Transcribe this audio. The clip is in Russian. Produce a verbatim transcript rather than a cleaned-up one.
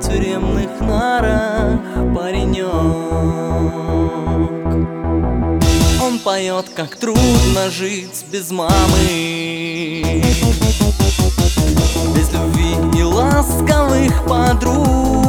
тюремных нарах паренек. Он поет, как трудно жить без мамы, без любви и ласковых подруг.